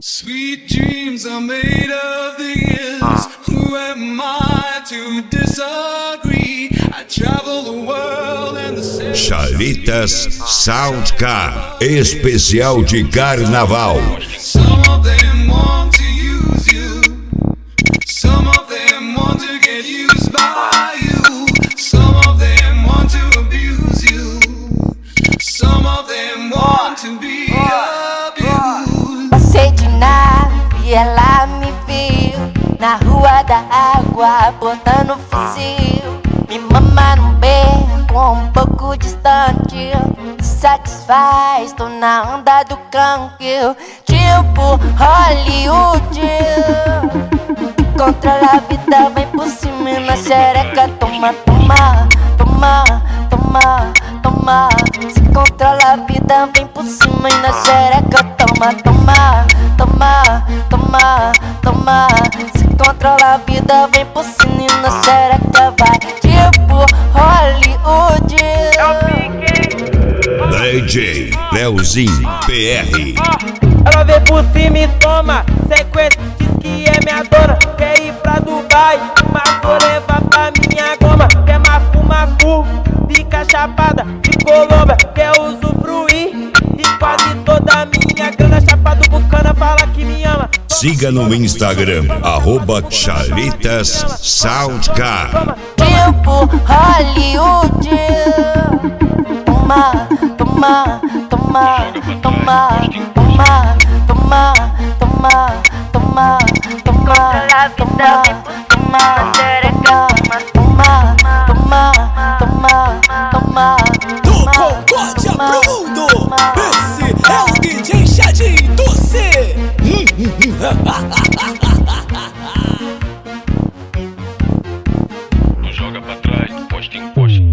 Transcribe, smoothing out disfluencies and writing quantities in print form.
Sweet dreams are made of these. Who am I to disagree? I travel the world and the Chalitas Soundcar, especial de carnaval. Some of them want to use you. Some of them want to get used by you. Some of them want to abuse you. Some of them want to be abused. Passei de nave e ela me viu na rua da água, botando fuzil. Me mama num beco um pouco distante, satisfaz, tô na onda do canque, tipo Hollywood. Controla a vida, vem por cima e na xereca. Toma, toma, toma, toma, toma. Se controla a vida, vem por cima e na xereca. Toma, toma, toma, toma, toma. Se controla a vida, vem por cima e na xereca. Vai tipo Hollywood. DJ Leozinho PR. Ela vem por cima e toma sequência, diz que é minha dona. Quer ir pra Dubai, mas vou levar pra minha goma. Quer mafu, fica chapada de Colômbia. Quer usufruir de quase toda a minha grana. Chapado bucana, fala que me ama. Siga no Instagram, @Chalitas Soundcar. Tipo Hollywood. Toma, toma, toma, toma, toma, toma, toma, toma, toma, toma, toma, toma, toma, toma, toma. Do Concórdia pro mundo, esse é o DJ Chadinho do C. Não joga pra trás, posta em posta.